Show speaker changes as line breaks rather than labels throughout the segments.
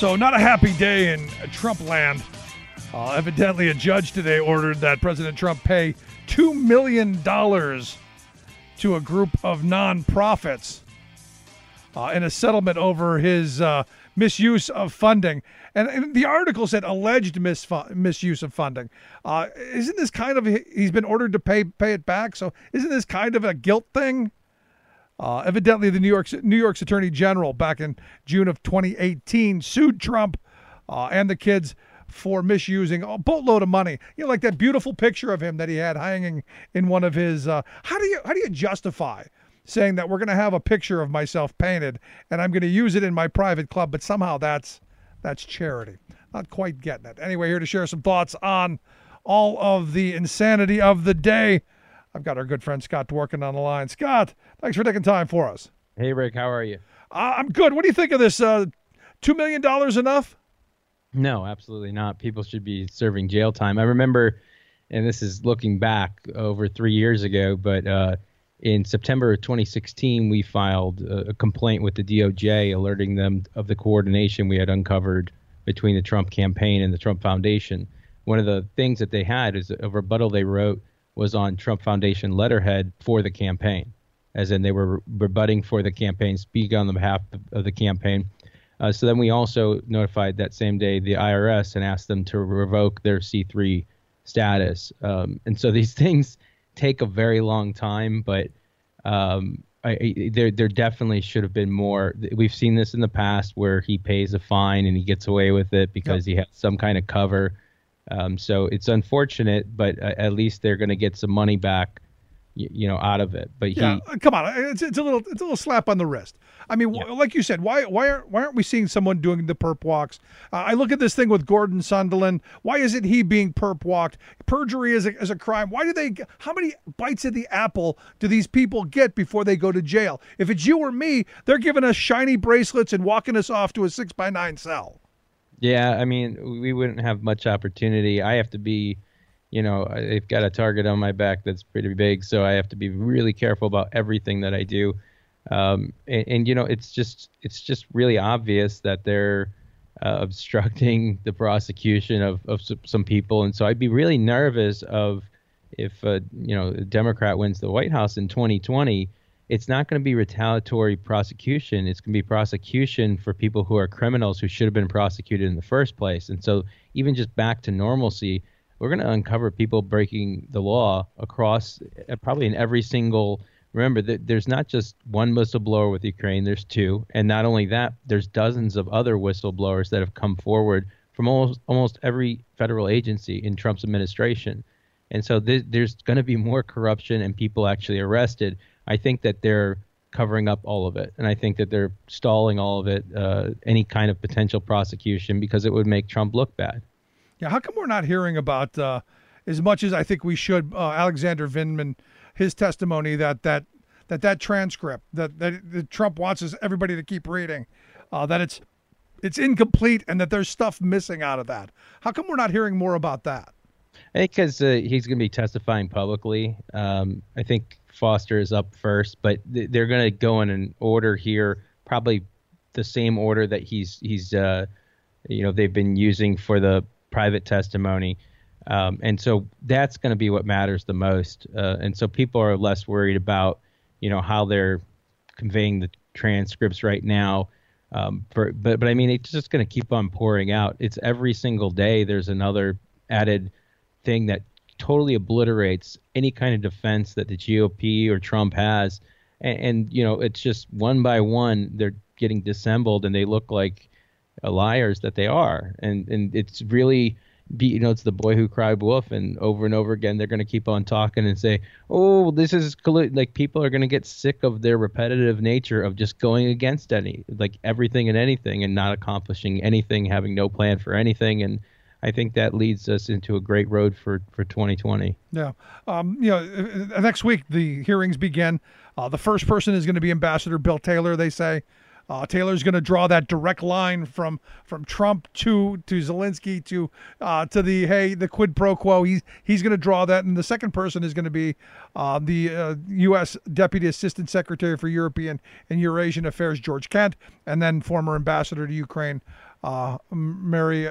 So not a happy day in Trump land. Evidently, a judge today ordered that President Trump pay $2 million to a group of nonprofits in a settlement over his misuse of funding. And the article said alleged misuse of funding. Isn't this kind of, he's been ordered to pay it back? So isn't this kind of a guilt thing? Evidently, the New York's Attorney General back in June of 2018 sued Trump and the kids for misusing a boatload of money. You know, like that beautiful picture of him that he had hanging in one of his. How do you justify saying that we're going to have a picture of myself painted and I'm going to use it in my private club, but somehow that's charity? Not quite getting it. Anyway, here to share some thoughts on all of the insanity of the day, I've got our good friend Scott Dworkin on the line. Scott, thanks for taking time for us.
Hey, Rick, how are you?
I'm good. What do you think of this? $2 million enough?
No, absolutely not. People should be serving jail time. I remember, and this is looking back over 3 years ago, but in September of 2016, we filed a complaint with the DOJ alerting them of the coordination we had uncovered between the Trump campaign and the Trump Foundation. One of the things that they had is a rebuttal they wrote was on Trump Foundation letterhead for the campaign, as in they were rebutting for the campaign, speaking on the behalf of the campaign. So then we also notified that same day the IRS and asked them to revoke their C3 status. And so these things take a very long time, but there definitely should have been more. We've seen this in the past where he pays a fine and he gets away with it because he has some kind of cover. So it's unfortunate, but at least they're going to get some money back, out of it. But
come on, it's a little slap on the wrist. I mean, like you said, why aren't we seeing someone doing the perp walks? I look at this thing with Gordon Sunderland. Why isn't he being perp walked? Perjury is a crime. How many bites of the apple do these people get before they go to jail? If it's you or me, they're giving us shiny bracelets and walking us off to a 6x9 cell.
Yeah, I mean, we wouldn't have much opportunity. I have to be, I've got a target on my back that's pretty big, so I have to be really careful about everything that I do. It's just really obvious that they're obstructing the prosecution of some people, and so I'd be really nervous of if a Democrat wins the White House in 2020. It's not going to be retaliatory prosecution. It's going to be prosecution for people who are criminals who should have been prosecuted in the first place. And so even just back to normalcy, we're going to uncover people breaking the law across probably in every single. Remember, there's not just one whistleblower with Ukraine. There's two. And not only that, there's dozens of other whistleblowers that have come forward from almost every federal agency in Trump's administration. And so there's going to be more corruption and people actually arrested. I think that they're covering up all of it, and I think that they're stalling all of it, any kind of potential prosecution, because it would make Trump look bad.
Yeah, how come we're not hearing about, as much as I think we should, Alexander Vindman, his testimony that transcript that Trump wants everybody to keep reading, that it's incomplete and that there's stuff missing out of that. How come we're not hearing more about that?
I think because he's going to be testifying publicly. I think Foster is up first, but they're going to go in an order here, probably the same order that they've been using for the private testimony. And so that's going to be what matters the most. And so people are less worried about, how they're conveying the transcripts right now. But I mean, it's just going to keep on pouring out. It's every single day. There's another added thing that totally obliterates any kind of defense that the GOP or Trump has. And it's just one by one, they're getting dissembled and they look like liars that they are. And it's really, it's the boy who cried wolf. And over again, they're going to keep on talking and say, oh, this is like people are going to get sick of their repetitive nature of just going against everything and anything and not accomplishing anything, having no plan for anything. And I think that leads us into a great road for 2020.
Yeah. Next week, the hearings begin. The first person is going to be Ambassador Bill Taylor, they say. Taylor's going to draw that direct line from Trump to Zelensky to the quid pro quo. He's going to draw that, and the second person is going to be the U.S. Deputy Assistant Secretary for European and Eurasian Affairs, George Kent, and then former Ambassador to Ukraine, Marie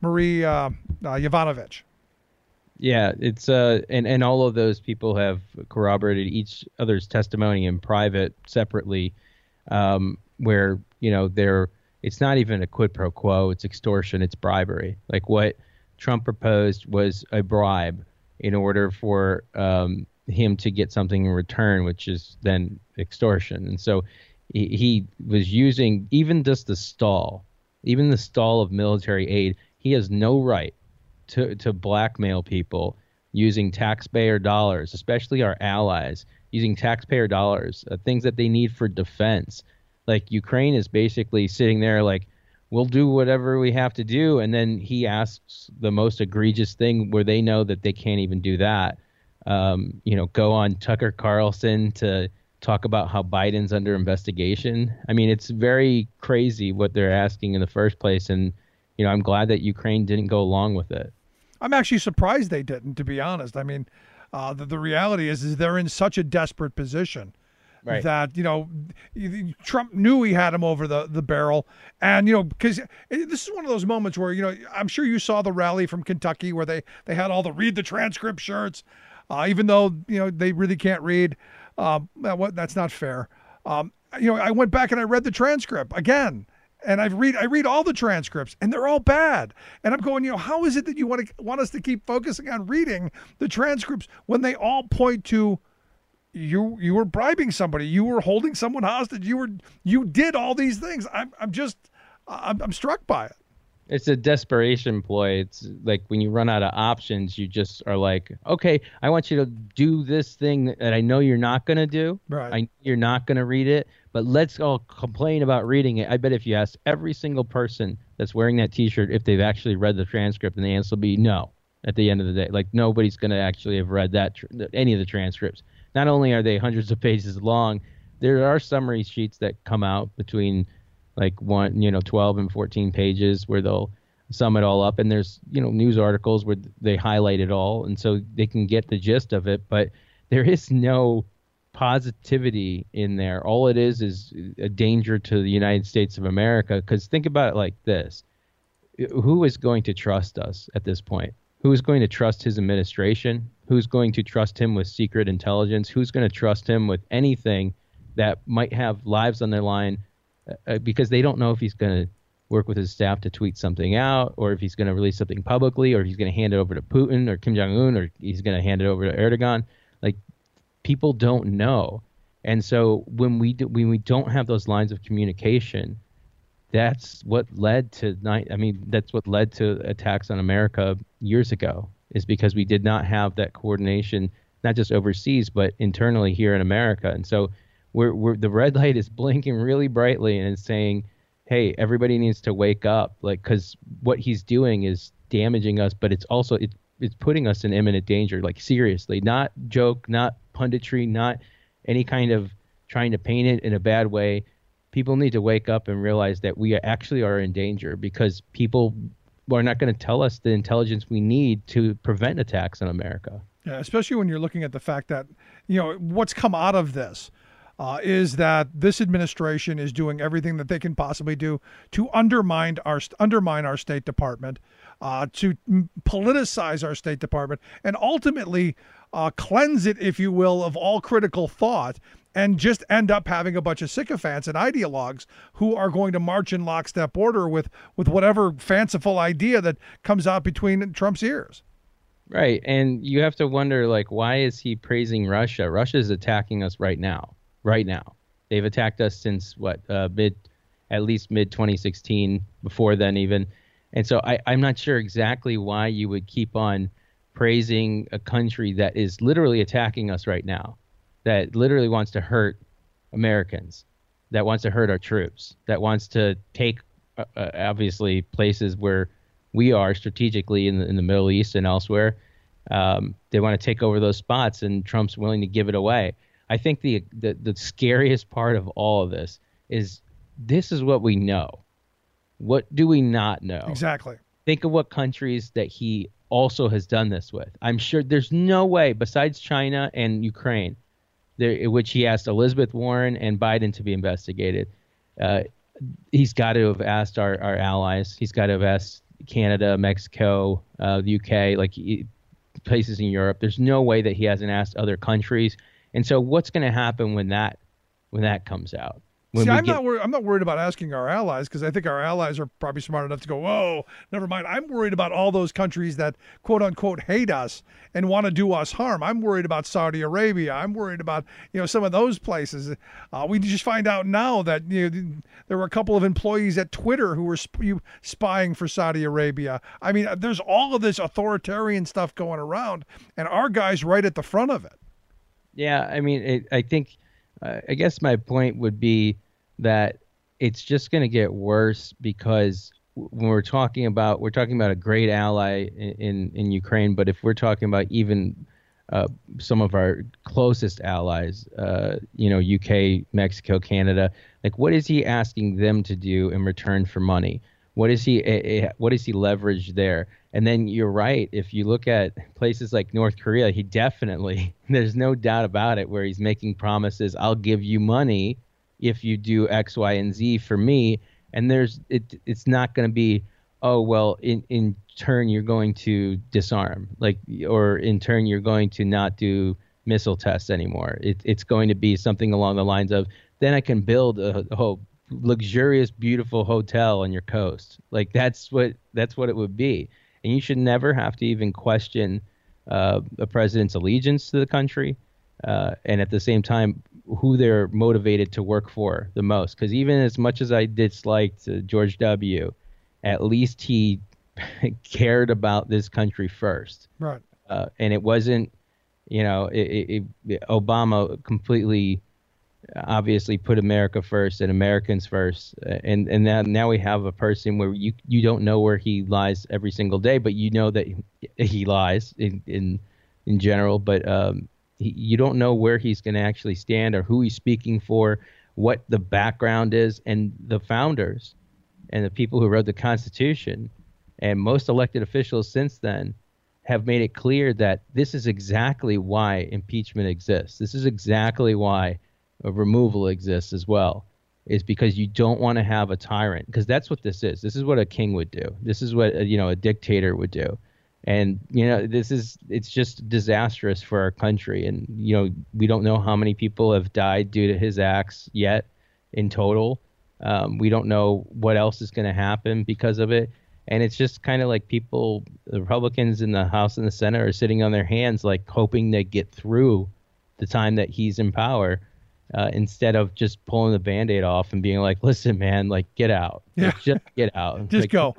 Yovanovitch.
Yeah, it's and all of those people have corroborated each other's testimony in private, separately, where it's not even a quid pro quo, it's extortion, it's bribery. Like what Trump proposed was a bribe in order for him to get something in return, which is then extortion. And so he was using even just the stall of military aid. He has no right to blackmail people using taxpayer dollars, especially our allies, using taxpayer dollars, things that they need for defense. Like Ukraine is basically sitting there like, we'll do whatever we have to do. And then he asks the most egregious thing where they know that they can't even do that. Go on Tucker Carlson to talk about how Biden's under investigation. I mean, it's very crazy what they're asking in the first place. And, I'm glad that Ukraine didn't go along with it.
I'm actually surprised they didn't, to be honest. I mean, the reality is they're in such a desperate position. Right. That, Trump knew he had him over the barrel. And, because this is one of those moments where, I'm sure you saw the rally from Kentucky where they had all the read the transcript shirts, even though, they really can't read. That's not fair. I went back and I read the transcript again. And I read all the transcripts, and they're all bad. And I'm going, how is it that you want us to keep focusing on reading the transcripts when they all point to you were bribing somebody, you were holding someone hostage, you did all these things. I'm struck by it.
It's a desperation ploy. It's like when you run out of options, you just are like, okay, I want you to do this thing that I know you're not going to do.
Right.
You're not going to read it, but let's all complain about reading it. I bet if you ask every single person that's wearing that T-shirt if they've actually read the transcript, and the answer will be no at the end of the day. Like nobody's going to actually have read any of the transcripts. Not only are they hundreds of pages long, there are summary sheets that come out between like 12 and 14 pages where they'll sum it all up. And there's, news articles where they highlight it all. And so they can get the gist of it, but there is no positivity in there. All it is a danger to the United States of America. Because think about it like this. Who is going to trust us at this point? Who is going to trust his administration? Who's going to trust him with secret intelligence? Who's going to trust him with anything that might have lives on their line? Because they don't know if he's going to work with his staff to tweet something out, or if he's going to release something publicly, or if he's going to hand it over to Putin or Kim Jong-un, or he's going to hand it over to Erdogan. Like, people don't know. And so when we don't have those lines of communication, that's what led to attacks on America years ago, is because we did not have that coordination, not just overseas, but internally here in America. And so we're the red light is blinking really brightly and it's saying, hey, everybody needs to wake up, like, because what he's doing is damaging us, but it's also it's putting us in imminent danger, like seriously, not joke, not punditry, not any kind of trying to paint it in a bad way. People need to wake up and realize that we actually are in danger, because people are not going to tell us the intelligence we need to prevent attacks on America.
Yeah, especially when you're looking at the fact that, what's come out of this is that this administration is doing everything that they can possibly do to undermine our State Department, to politicize our State Department, and ultimately cleanse it, if you will, of all critical thought, and just end up having a bunch of sycophants and ideologues who are going to march in lockstep order with whatever fanciful idea that comes out between Trump's ears.
Right. And you have to wonder, like, why is he praising Russia? Russia is attacking us right now. They've attacked us since at least mid 2016, before then even. And so I'm not sure exactly why you would keep on praising a country that is literally attacking us right now, that literally wants to hurt Americans, that wants to hurt our troops, that wants to take obviously places where we are strategically in the Middle East and elsewhere. They want to take over those spots, and Trump's willing to give it away. I think the scariest part of all of this is this is what we know. What do we not know?
Exactly.
Think of what countries that he also has done this with. I'm sure there's no way, besides China and Ukraine, which he asked Elizabeth Warren and Biden to be investigated. He's got to have asked our allies. He's got to have asked Canada, Mexico, the UK, places in Europe. There's no way that he hasn't asked other countries. And so what's going to happen when that comes out?
I'm not worried about asking our allies, because I think our allies are probably smart enough to go, whoa, never mind. I'm worried about all those countries that, quote unquote, hate us and want to do us harm. I'm worried about Saudi Arabia. I'm worried about, some of those places. We just find out now that there were a couple of employees at Twitter who were spying for Saudi Arabia. I mean, there's all of this authoritarian stuff going around, and our guy's right at the front of it. Yeah, I mean,
I think... I guess my point would be that it's just going to get worse, because when we're talking about a great ally in Ukraine, but if we're talking about even some of our closest allies, UK, Mexico, Canada, what is he asking them to do in return for money? What is he leverage there? And then you're right. If you look at places like North Korea, he definitely, there's no doubt about it, where he's making promises. I'll give you money if you do X, Y, and Z for me. And it's not going to be, oh, well, in turn, you're going to disarm, or in turn, you're going to not do missile tests anymore. It's going to be something along the lines of, then I can build a whole luxurious, beautiful hotel on your coast. That's what it would be. And you should never have to even question a president's allegiance to the country, and at the same time, who they're motivated to work for the most. Because even as much as I disliked George W., at least he cared about this country first.
Right.
And it wasn't, Obama completely obviously put America first and Americans first, and now we have a person where you don't know where he lies every single day, but you know that he lies in general, but you don't know where he's going to actually stand or who he's speaking for, what the background is. And the founders and the people who wrote the Constitution and most elected officials since then have made it clear that this is exactly why impeachment exists. This is exactly why removal exists as well, is because you don't want to have a tyrant, because that's what this is. This is what a king would do. This is what a dictator would do. And it's just disastrous for our country. And we don't know how many people have died due to his acts yet in total. We don't know what else is going to happen because of it. And it's just kind of like the Republicans in the House and the Senate are sitting on their hands, hoping they get through the time that he's in power. Instead of just pulling the Band-Aid off and being like, listen, man, get out.
Yeah.
Just get out.
Just go.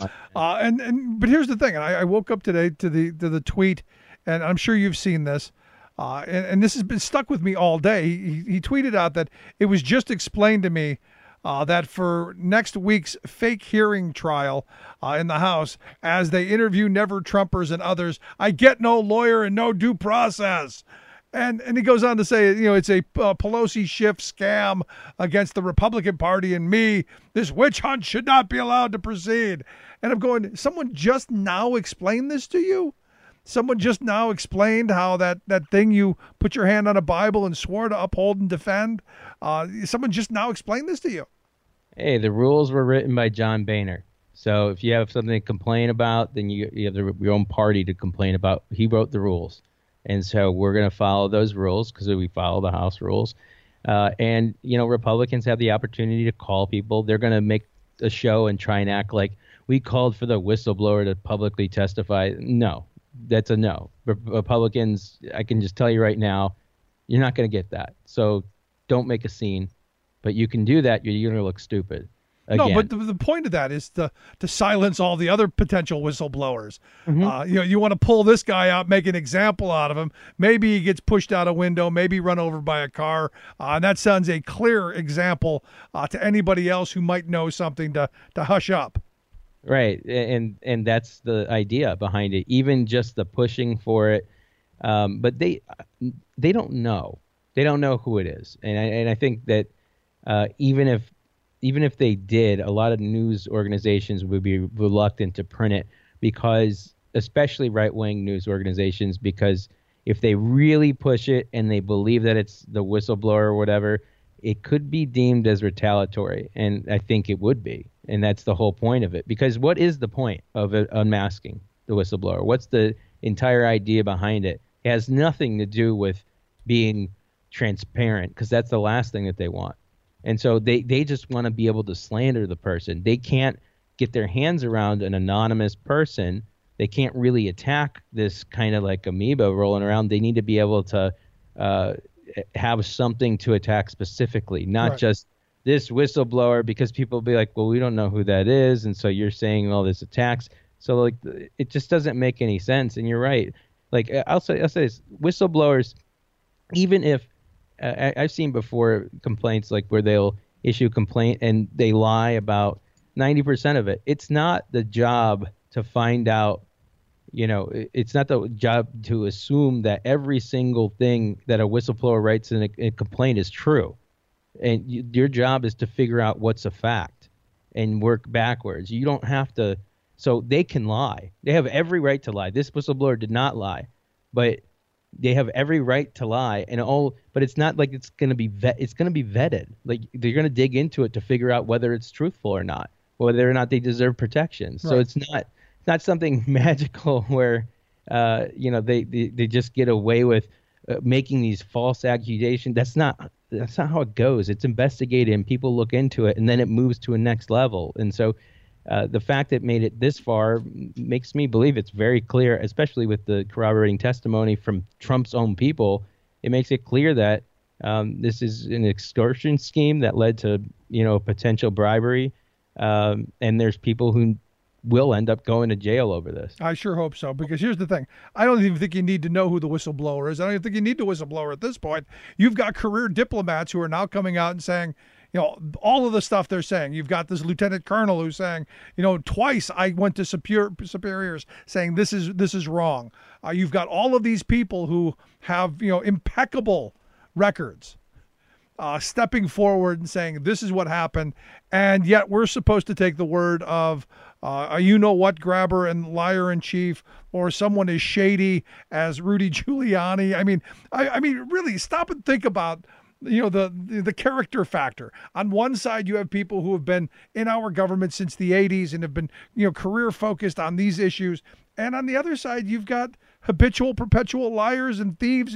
But here's the thing. I woke up today to the tweet, and I'm sure you've seen this. And this has been stuck with me all day. He tweeted out that it was just explained to me that for next week's fake hearing trial in the House, as they interview Never Trumpers and others, I get no lawyer and no due process. And he goes on to say, it's a Pelosi Schiff scam against the Republican Party and me. This witch hunt should not be allowed to proceed. And I'm going, someone just now explained this to you? Someone just now explained how that thing you put your hand on a Bible and swore to uphold and defend? Someone just now explained this to you?
Hey, the rules were written by John Boehner. So if you have something to complain about, then you have your own party to complain about. He wrote the rules. And so we're going to follow those rules because we follow the House rules. And Republicans have the opportunity to call people. They're going to make a show and try and act like we called for the whistleblower to publicly testify. No, that's a no. Republicans, I can just tell you right now, you're not going to get that. So don't make a scene. But you can do that. You're going to look stupid. Again.
No, but the point of that is to silence all the other potential whistleblowers. Mm-hmm. You want to pull this guy out, make an example out of him. Maybe he gets pushed out a window, maybe run over by a car. And that sounds a clear example to anybody else who might know something to hush up.
Right, and that's the idea behind it. Even just the pushing for it, but they don't know. They don't know who it is, and I think that even if even if they did, a lot of news organizations would be reluctant to print it because, especially right-wing news organizations, because if they really push it and they believe that it's the whistleblower or whatever, it could be deemed as retaliatory. And I think it would be. And that's the whole point of it. Because what is the point of unmasking the whistleblower? What's the entire idea behind it? It has nothing to do with being transparent, because that's the last thing that they want. And so they just want to be able to slander the person. They can't get their hands around an anonymous person. They can't really attack this kind of like amoeba rolling around. They need to be able to have something to attack specifically, not just this whistleblower, because people will be like, well, we don't know who that is. And so you're saying all this attacks. So like it just doesn't make any sense. And you're right. Like I'll say this, whistleblowers, even if I've seen before complaints like where they'll issue a complaint and they lie about 90% of it. It's not the job to find out, it's not the job to assume that every single thing that a whistleblower writes in a complaint is true. And your job is to figure out what's a fact and work backwards. You don't have to. So they can lie. They have every right to lie. This whistleblower did not lie, but they have every right to lie, but it's not like it's going to be vetted. Like they're going to dig into it to figure out whether it's truthful or not, whether or not they deserve protection. Right. So it's not something magical where they just get away with making these false accusations. That's not how it goes. It's investigated and people look into it, and then it moves to a next level. And so the fact that it made it this far makes me believe it's very clear, especially with the corroborating testimony from Trump's own people. It makes it clear that this is an extortion scheme that led to, potential bribery. And there's people who will end up going to jail over this.
I sure hope so, because here's the thing. I don't even think you need to know who the whistleblower is. I don't even think you need a whistleblower at this point. You've got career diplomats who are now coming out and saying, all of the stuff they're saying. You've got this lieutenant colonel who's saying, twice I went to superiors saying this is wrong. You've got all of these people who have, impeccable records, stepping forward and saying this is what happened. And yet we're supposed to take the word of what grabber and liar in chief, or someone as shady as Rudy Giuliani. I mean, really stop and think about the character factor. On one side, you have people who have been in our government since the 80s and have been, career focused on these issues. And on the other side, you've got habitual, perpetual liars and thieves.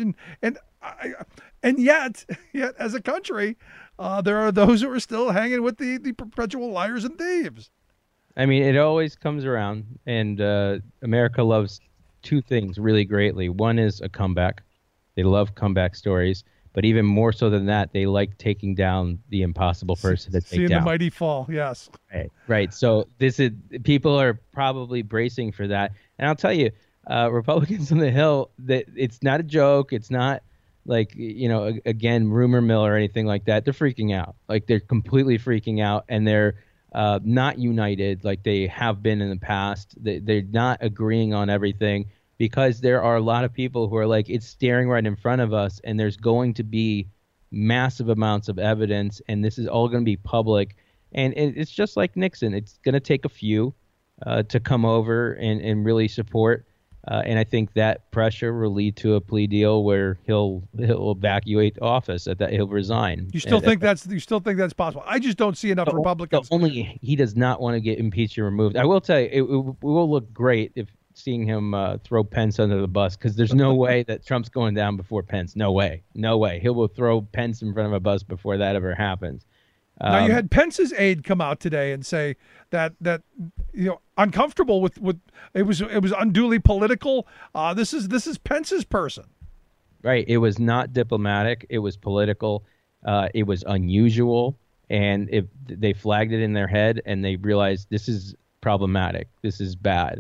And yet as a country, there are those who are still hanging with the perpetual liars and thieves.
I mean, it always comes around, and America loves two things really greatly. One is a comeback. They love comeback stories. But even more so than that, they like taking down the impossible person to take down.
Seeing the mighty fall, yes.
Right. So people are probably bracing for that. And I'll tell you, Republicans on the Hill, that it's not a joke. It's not like, again, rumor mill or anything like that. They're freaking out. Like they're completely freaking out, and they're not united like they have been in the past. They're not agreeing on everything, because there are a lot of people who are like, it's staring right in front of us, and there's going to be massive amounts of evidence, and this is all going to be public. And it's just like Nixon. It's going to take a few to come over and really support. And I think that pressure will lead to a plea deal where he'll evacuate office. He'll resign.
You still think that's possible? I just don't see enough Republicans.
Only he does not want to get impeached or removed. I will tell you, it will look great if seeing him throw Pence under the bus, because there's no way that Trump's going down before Pence. No way. He will throw Pence in front of a bus before that ever happens.
Now you had Pence's aide come out today and say that uncomfortable with it was unduly political. This is Pence's person.
Right. It was not diplomatic. It was political. It was unusual, and they flagged it in their head, and they realized this is problematic. This is bad.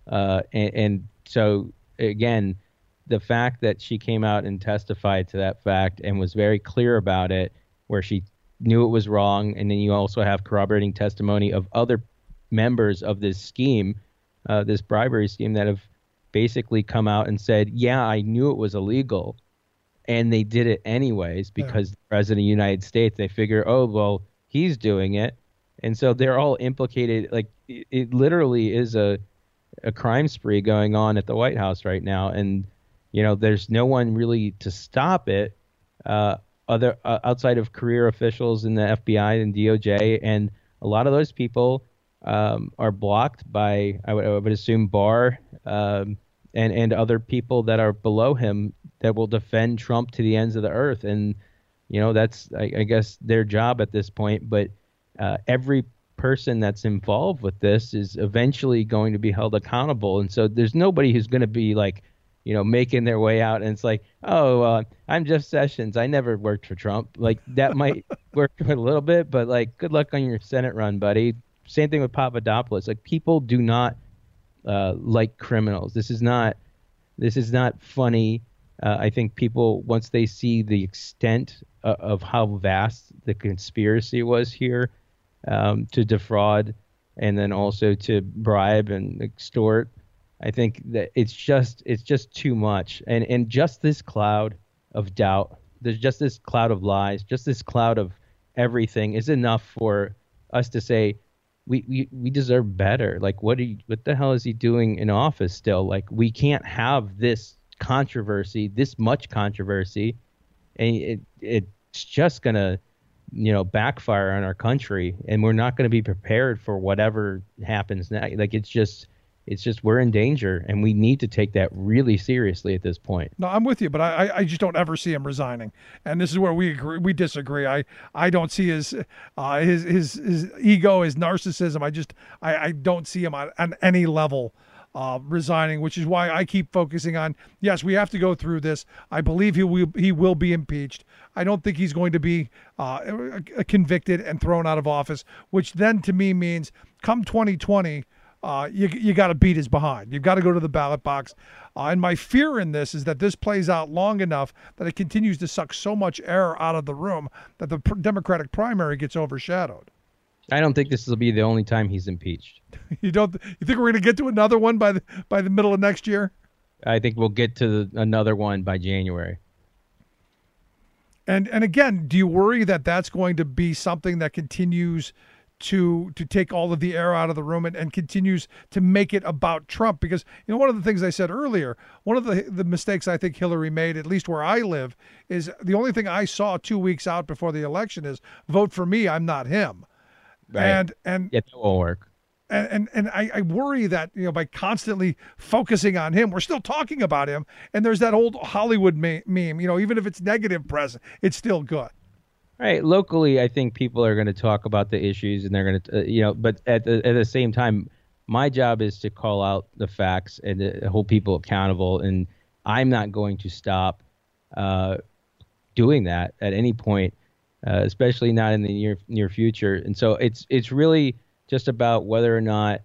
And so, again, the fact that she came out and testified to that fact and was very clear about it, where she knew it was wrong, and then you also have corroborating testimony of other members of this scheme, this bribery scheme, that have basically come out and said, yeah, I knew it was illegal, and they did it anyways because the President of the United States, they figure, oh, well, he's doing it. And so they're all implicated. Like it literally is a crime spree going on at the White House right now. And, there's no one really to stop it, outside of career officials in the FBI and DOJ. And a lot of those people are blocked by, I would assume, Barr and other people that are below him that will defend Trump to the ends of the earth. And, that's, I guess, their job at this point. But every person that's involved with this is eventually going to be held accountable. And so there's nobody who's going to be like, making their way out. And it's like, oh, I'm Jeff Sessions. I never worked for Trump. Like that might work a little bit, but like, good luck on your Senate run, buddy. Same thing with Papadopoulos. Like people do not like criminals. This is not funny. I think people, once they see the extent of how vast the conspiracy was here, to defraud and then also to bribe and extort, I think that it's just too much. And just this cloud of doubt, there's just this cloud of lies, just this cloud of everything is enough for us to say we deserve better. Like what the hell is he doing in office still? Like we can't have this controversy, this much controversy, and it's just gonna backfire on our country, and we're not going to be prepared for whatever happens next. Like it's just we're in danger, and we need to take that really seriously at this point.
No, I'm with you, but I just don't ever see him resigning, and this is where we disagree. I don't see his ego, his narcissism. I don't see him on any level resigning, which is why I keep focusing on, yes, we have to go through this. I believe he will be impeached. I don't think he's going to be convicted and thrown out of office, which then to me means come 2020, you got to beat his behind. You've got to go to the ballot box. And my fear in this is that this plays out long enough that it continues to suck so much air out of the room that the Democratic primary gets overshadowed.
I don't think this will be the only time he's impeached.
You think we're going to get to another one by the middle of next year?
I think we'll get to another one by January.
And again, do you worry that that's going to be something that continues to take all of the air out of the room and continues to make it about Trump? Because one of the things I said earlier, one of the mistakes I think Hillary made, at least where I live, is the only thing I saw 2 weeks out before the election is vote for me, I'm not him.
Right. And yeah, that won't work.
And I worry that by constantly focusing on him, we're still talking about him. And there's that old Hollywood meme. Even if it's negative press, it's still good.
Right. Locally, I think people are going to talk about the issues, and they're going to, But at the same time, my job is to call out the facts and to hold people accountable. And I'm not going to stop doing that at any point. Especially not in the near future. And so it's really just about whether or not,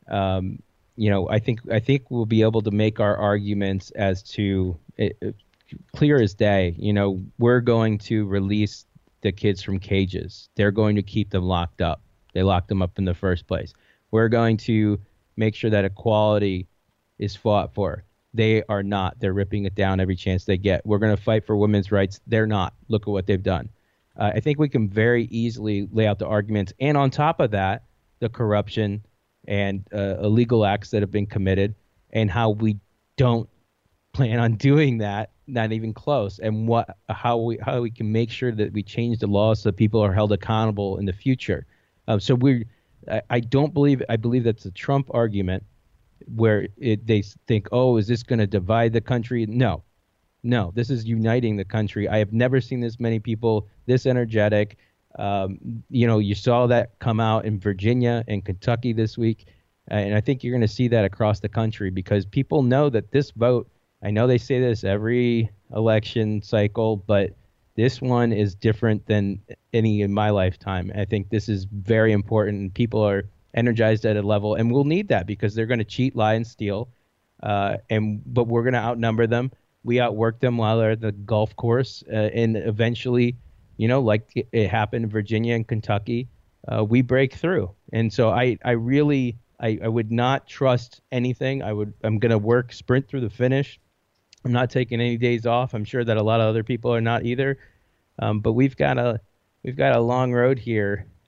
I think we'll be able to make our arguments as to clear as day. We're going to release the kids from cages. They're going to keep them locked up. They locked them up in the first place. We're going to make sure that equality is fought for. They are not. They're ripping it down every chance they get. We're going to fight for women's rights. They're not. Look at what they've done. I think we can very easily lay out the arguments. And on top of that, the corruption and illegal acts that have been committed, and how we don't plan on doing that, not even close, and how we can make sure that we change the laws so that people are held accountable in the future. I believe that's a Trump argument where they think, oh, is this going to divide the country? No, this is uniting the country. I have never seen this many people this energetic. You saw that come out in Virginia and Kentucky this week. And I think you're going to see that across the country, because people know that this vote, I know they say this every election cycle, but this one is different than any in my lifetime. I think this is very important, and people are energized at a level, and we'll need that because they're going to cheat, lie, and steal. But we're going to outnumber them. We outwork them while they're at the golf course, and eventually, like it happened in Virginia and Kentucky, we break through. And so I would not trust anything. I'm going to sprint through the finish. I'm not taking any days off. I'm sure that a lot of other people are not either. But we've got a long road here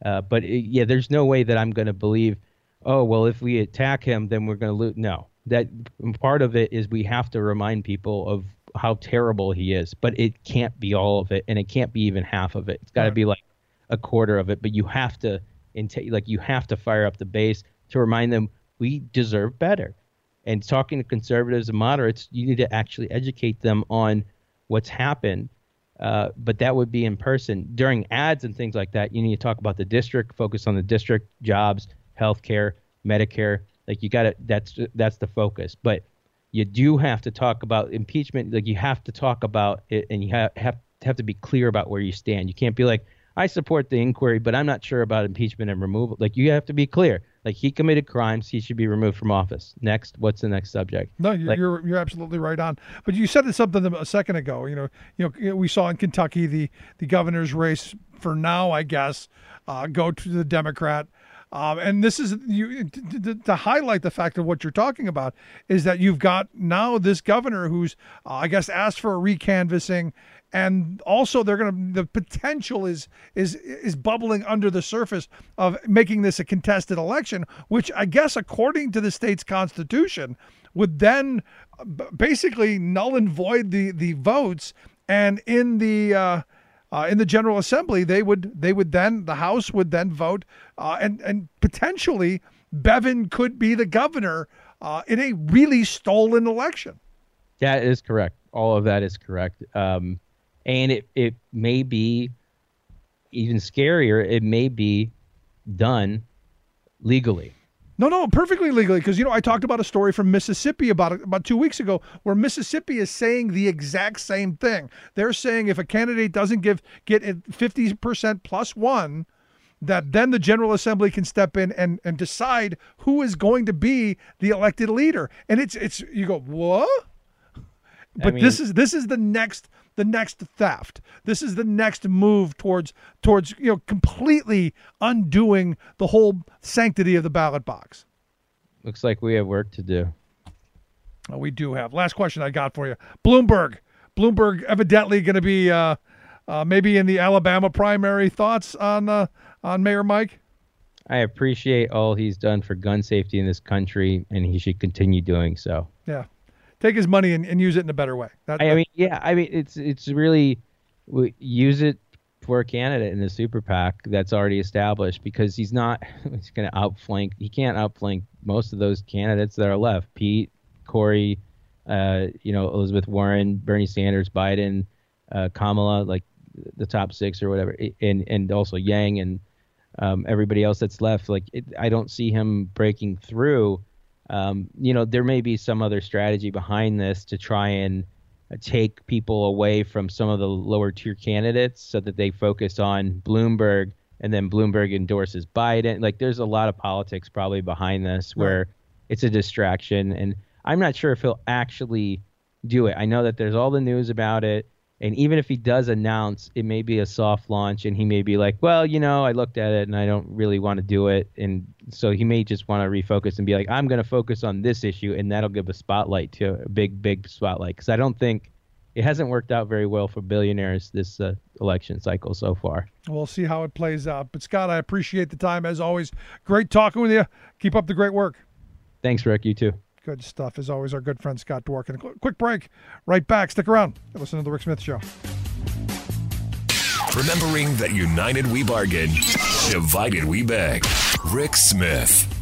Yeah, there's no way that I'm going to believe, oh, well, if we attack him, then we're going to lose. No, that part of it is we have to remind people of how terrible he is, but it can't be all of it, and it can't be even half of it. It's got to be like a quarter of it, but you have to you have to fire up the base to remind them we deserve better. And talking to conservatives and moderates, you need to actually educate them on what's happened. But that would be in person. During ads and things like that, you need to talk about the district, focus on the district, jobs, healthcare, Medicare. Like that's the focus. But you do have to talk about impeachment. Like you have to talk about it, and you have to be clear about where you stand. You can't be like, I support the inquiry, but I'm not sure about impeachment and removal. Like you have to be clear. Like he committed crimes, he should be removed from office. Next, what's the next subject?
No, you're absolutely right on. But you said something a second ago. You know, we saw in Kentucky the governor's race for now, I guess, go to the Democrat. And this is to highlight the fact of what you're talking about is that you've got now this governor who's, I guess, asked for a recanvassing, and also the potential is bubbling under the surface of making this a contested election, which I guess, according to the state's constitution, would then basically null and void the votes, and in the General Assembly, the House would then vote, and potentially Bevin could be the governor in a really stolen election.
That is correct. All of that is correct. And it may be even scarier. It may be done legally.
No, perfectly legally. Because, I talked about a story from Mississippi about 2 weeks ago where Mississippi is saying the exact same thing. They're saying if a candidate doesn't get 50% plus one, that then the General Assembly can step in and decide who is going to be the elected leader. And it's you go, what? But this is the next theft. This is the next move towards completely undoing the whole sanctity of the ballot box.
Looks like we have work to do.
We do have. Last question I got for you. Bloomberg evidently going to be maybe in the Alabama primary. Thoughts on Mayor Mike?
I appreciate all he's done for gun safety in this country, and he should continue doing so.
Yeah. Take his money and use it in a better way.
It's really use it for a candidate in the super PAC that's already established, because he's going to outflank. He can't outflank most of those candidates that are left. Pete, Corey, Elizabeth Warren, Bernie Sanders, Biden, Kamala, like the top six or whatever, and also Yang and everybody else that's left. I don't see him breaking through. There may be some other strategy behind this to try and take people away from some of the lower tier candidates so that they focus on Bloomberg, and then Bloomberg endorses Biden. Like, there's a lot of politics probably behind this where it's a distraction, and I'm not sure if he'll actually do it. I know that there's all the news about it, and even if he does announce, it may be a soft launch, and he may be like, well, I looked at it and I don't really want to do it. And so he may just want to refocus and be like, I'm going to focus on this issue, and that'll give a spotlight to a big spotlight. Because I don't think it hasn't worked out very well for billionaires this election cycle so far.
We'll see how it plays out. But Scott, I appreciate the time as always. Great talking with you. Keep up the great work.
Thanks, Rick. You too.
Good stuff, as always, our good friend Scott Dworkin. Quick break. Right back. Stick around. Listen to The Rick Smith Show.
Remembering that united we bargain, divided we beg. Rick Smith.